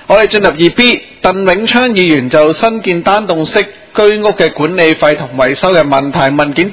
我哋進入2B， 鄧永昌議員就新建單棟式居屋嘅管理費同維修嘅問題，文件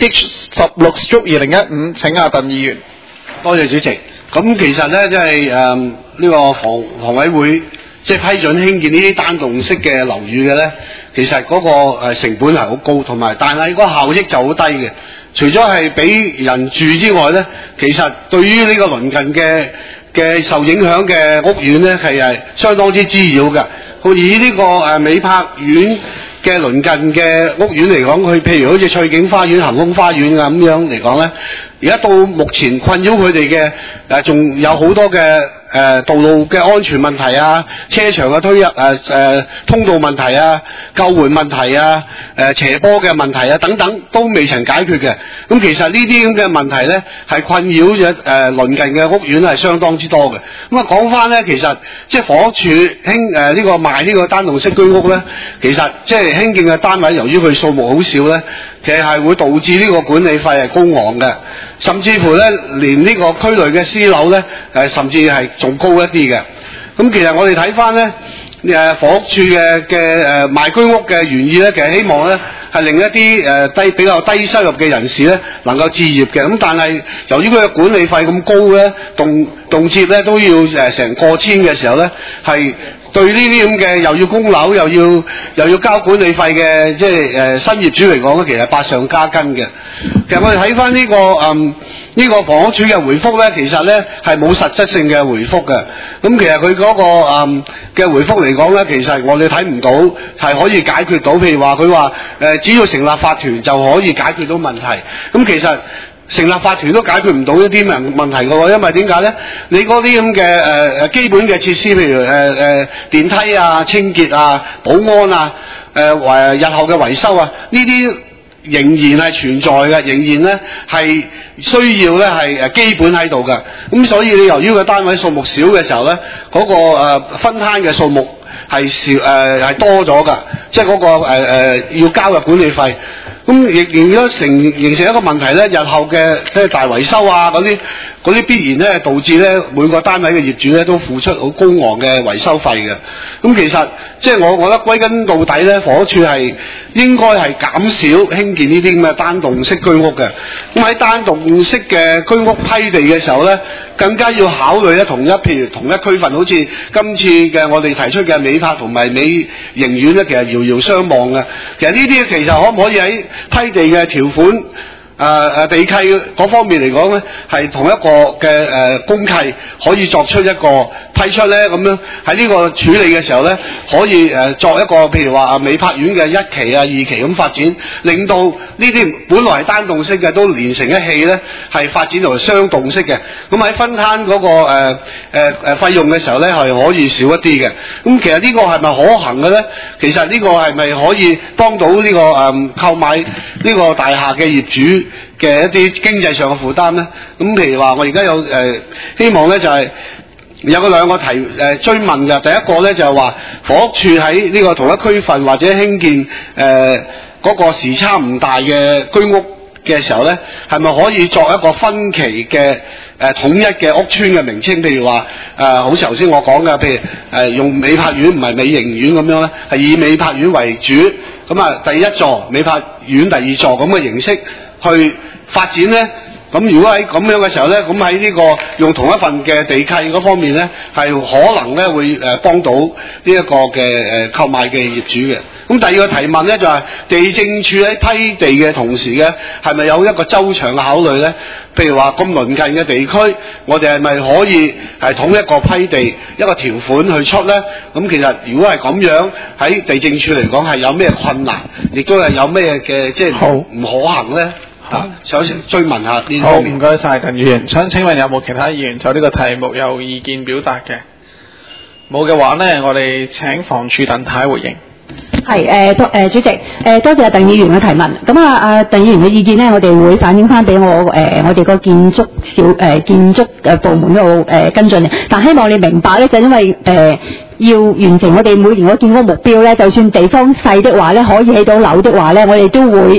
D16/2015， 請阿鄧議員。 多謝主席。咁其實咧，即係呢個房委會即係批准興建呢啲單棟式嘅樓宇嘅咧，其實嗰個成本係好高，同埋但係個效益就好低嘅。除咗係俾人住之外咧，其實對於呢個鄰近嘅受影響嘅屋苑咧，係相當之滋擾嘅。好似呢個美柏苑嘅鄰近嘅屋苑嚟講，佢譬如好似翠景花園、恒豐花園咁樣嚟講咧，而家到目前困擾佢哋嘅仲有好多嘅道路嘅安全問題啊、車場嘅通道問題啊、救援問題啊、斜坡嘅問題啊等等，都未曾解決嘅。咁其實呢啲咁嘅問題咧，係困擾咗鄰近嘅屋苑係相當之多嘅。咁啊講翻咧，其實即係房屋署呢個賣呢個單棟式居屋咧，其實即係興建嘅單位，由於佢數目好少咧，其實係會導致呢個管理費係高昂嘅，甚至乎咧連呢個區內嘅私樓咧甚至係仲高一啲嘅。咁其實我哋睇翻咧房屋署嘅賣居屋嘅原意咧，其實希望咧係令一啲比較低收入嘅人士咧能夠置業嘅。咁但係由於佢嘅管理費咁高咧，動輒咧都要成過千嘅時候咧，係對呢啲咁嘅又要供樓又要交管理費嘅即係新業主嚟講咧，其實百上加斤嘅。其實我哋睇翻呢個房屋署嘅回覆咧，其實咧係冇實質性嘅回覆嘅。咁其實佢嗰個嘅回覆嚟講咧，其實我哋睇唔到係可以解決到。譬如話佢話只要成立法團就可以解決到問題。咁其實成立法團都解決唔到一啲問題嘅喎，因為點解咧？你嗰啲咁嘅基本嘅設施，譬如電梯啊、清潔啊、保安啊、日後嘅維修啊，呢啲仍然係存在嘅，仍然咧係需要咧係基本喺度嘅。咁所以你由於個單位數目少嘅時候咧，嗰個分攤嘅數目係係多咗㗎，即係嗰個要交嘅管理費。咁亦形成一個問題咧，日後嘅即係大維修啊嗰啲必然咧導致咧每個單位嘅業主咧都付出好高昂嘅維修費嘅。咁其實即係我覺得歸根到底咧，房屋署係應該係減少興建呢啲咁嘅單棟式居屋嘅。咁喺單棟式嘅居屋批地嘅時候咧，更加要考慮咧譬如同一區份，好似今次嘅我哋提出嘅美柏同埋美盈苑咧，其實遙遙相望嘅。其實呢啲其實可唔可以喺批地嘅條款地契嗰方面嚟講咧，係同一個嘅公契可以作出一個批出咧，咁樣喺呢個處理嘅時候咧，可以作一個譬如話美柏苑嘅1期啊、2期咁發展，令到呢啲本來係單棟式嘅都連成一氣咧，係發展到雙棟式嘅。咁喺分攤嗰個費用嘅時候咧，係可以少一啲嘅。咁其實呢個係咪可行嘅咧？其實呢個係咪可以幫到呢個購買呢個大廈嘅業主嘅一啲經濟上嘅負擔咧？咁譬如話我而家有希望咧就係有兩個追問嘅。第一個咧就係話房屋署喺呢個同一區份或者興建嗰個時差唔大嘅居屋嘅時候咧，係咪可以作一個分期嘅統一嘅屋邨嘅名稱？譬如話好似頭先我講嘅，譬如用美柏苑唔係美盈苑咁樣咧，係以美柏苑為主，咁啊第一座美柏苑第二座咁嘅形式去發展咧。咁如果喺咁樣嘅時候咧，咁喺呢個用同一份嘅地契嗰方面咧，係可能咧會幫到呢一個嘅購買嘅業主嘅。咁第二個提問咧就係地政署喺批地嘅同時嘅，係咪有一個周詳嘅考慮咧？譬如話咁鄰近嘅地區，我哋係咪可以係統一個批地一個條款去出咧？咁其實如果係咁樣喺地政署嚟講係有咩困難，亦都係有咩嘅即係唔可行咧？想追問下呢方面。好，唔該晒鄧議員。想請問有冇其他議員就呢個題目有意見表達嘅？冇嘅話呢，我哋請房署鄧太回應。 係主席，多謝鄧議員嘅提問。咁鄧議員嘅意見呢，我哋會反映翻俾我哋個建築部門嗰度跟進嘅。但希望你明白咧，就因為要完成我哋每年嗰建屋目標咧，就算地方細的話咧，可以起到樓的話咧，我哋都會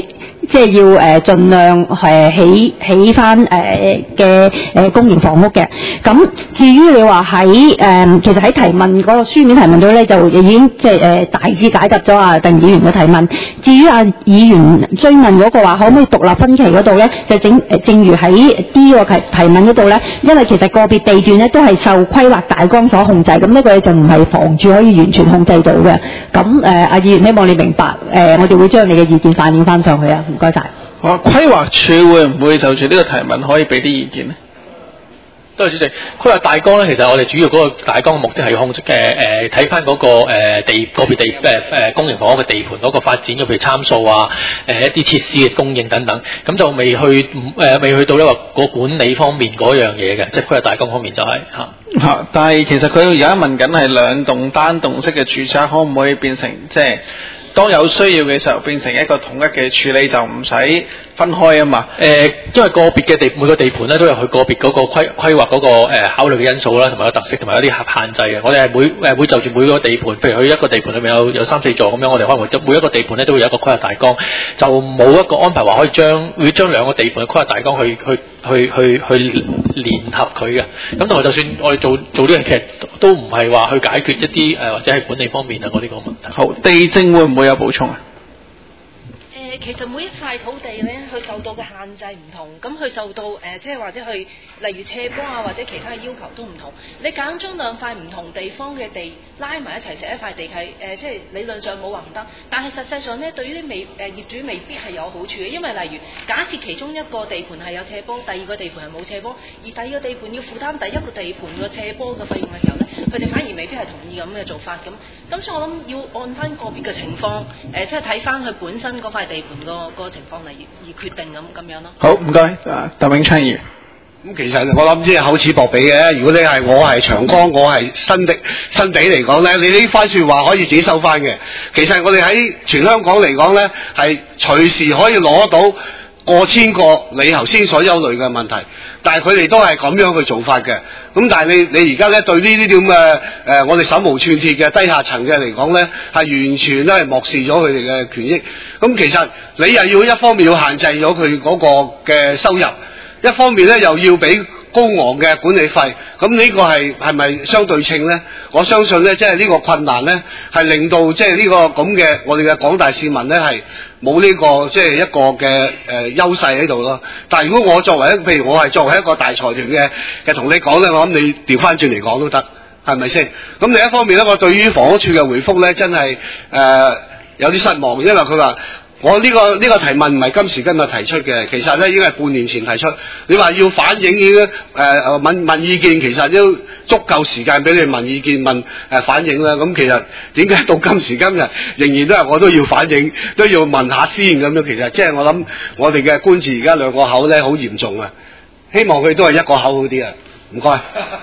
即係要盡量起翻嘅公營房屋嘅。咁至於你話喺其實喺提問嗰個書面提問度咧，就已經即係大致解答咗阿鄧議員嘅提問。至於阿議員追問嗰個話可唔可以獨立分期嗰度咧，就正如喺 D 個提問嗰度咧，因為其實個別地段咧都係受規劃大綱所控制，咁呢個就唔係房署可以完全控制到嘅。咁阿議員希望你明白，我哋會將你嘅意見反映翻上去啊，唔該晒。 好，規劃署會唔會就住呢個提問可以俾啲意見呢？ 多謝主席。規劃大綱咧，其實我哋主要嗰個大綱嘅目的係控制睇翻嗰個個別地公營房屋嘅地盤嗰個發展嘅譬如參數啊，一啲設施嘅供應等等，咁就未去到咧話個管理方面嗰樣嘢嘅，即係規劃大綱方面就係但係其實佢而家問緊係兩棟單棟式嘅住宅，可唔可以變成即係當有需要嘅時候變成一個統一嘅處理，就唔使分開啊嘛？ 因為個別嘅每個地盤咧都有佢個別嗰個規劃嗰個考慮嘅因素啦，同埋個特色同埋有啲限制嘅。我哋係會就住每個地盤，譬如佢一個地盤裏面有3-4座咁樣，我哋可能會每一個地盤咧都會有一個規劃大綱，就冇一個安排話可以將兩個地盤嘅規劃大綱去聯合佢嘅。咁同埋就算我哋做呢樣，其實都唔係話去解決一啲或者係管理方面啊嗰啲個問題。 好，地政會唔會有補充啊？ 其實每一塊土地咧，佢受到嘅限制唔同，咁佢受到即係或者佢例如斜坡啊，或者其他嘅要求都唔同。你揀將兩塊唔同地方嘅地拉埋一齊成一塊地契，即係理論上冇話唔得，但係實際上咧，對於啲業主未必係有好處嘅，因為例如假設其中一個地盤係有斜坡，第二個地盤係冇斜坡，而第二個地盤要負擔第一個地盤嘅斜坡嘅費用嘅時候咧，佢哋反而未必係同意咁嘅做法咁所以我諗要按翻個別嘅情況，即係睇翻佢本身嗰塊地盤個情況嚟而決定咁樣咯。 好，唔該，鄧永昌議員。 咁其實我諗即係厚此薄彼嘅。如果你係我係長江，我係新地嚟講咧，你呢番説話可以自己收翻嘅。其實我哋喺全香港嚟講咧，係隨時可以攞到過千個你頭先所憂慮嘅問題，但係佢哋都係咁樣去做法嘅。咁但係你而家咧對呢啲咁嘅我哋手無寸鐵嘅低下層嘅嚟講咧，係完全咧係漠視咗佢哋嘅權益。咁其實你又要一方面要限制咗佢嗰個嘅收入，一方面咧又要俾高昂嘅管理費，咁呢個係咪相對稱咧？我相信咧，即係呢個困難咧，係令到即係呢個咁嘅我哋嘅廣大市民咧係冇呢個即係一個嘅優勢喺度咯。但係如果我作為譬如我係作為一個大財團嘅同你講咧，我諗你調翻轉嚟講都得，係咪先？咁另一方面咧，我對於房屋署嘅回覆咧，真係有啲失望，因為佢話。我呢個提問唔係今時今日提出嘅，其實咧已經係半年前提出。你話要反映已經問意見，其實都足夠時間俾你問意見反映啦。咁其實點解到今時今日仍然都係我都要反映，都要問下先咁樣？其實即係我諗我哋嘅官字而家兩個口咧好嚴重啊！希望佢都係一個口好啲啊！唔該。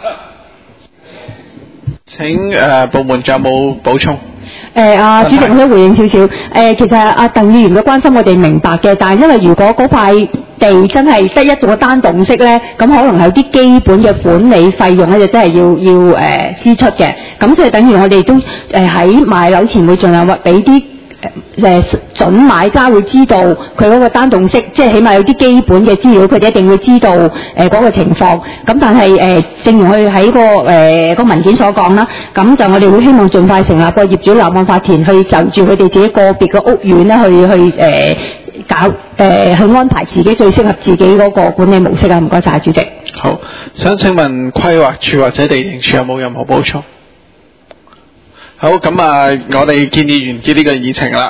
請部門仲有冇補充？ 主席，我想回應少少。其實阿鄧議員嘅關心我哋明白嘅，但係因為如果嗰塊地真係得一個單棟式咧，咁可能有啲基本嘅管理費用咧，就真係要支出嘅。咁即係等於我哋都喺買樓前會盡量俾啲準買家會知道佢嗰個單棟式，即係起碼有啲基本嘅資料，佢哋一定會知道嗰個情況。咁但係正如佢喺個文件所講啦，咁就我哋會希望盡快成立個業主立案法團，去就住佢哋自己個別嘅屋苑咧，去安排自己最適合自己嗰個管理模式啊！唔該晒，主席。 好，想請問規劃署或者地政署有冇任何補充？好，咁我哋建議完結呢個議程啦。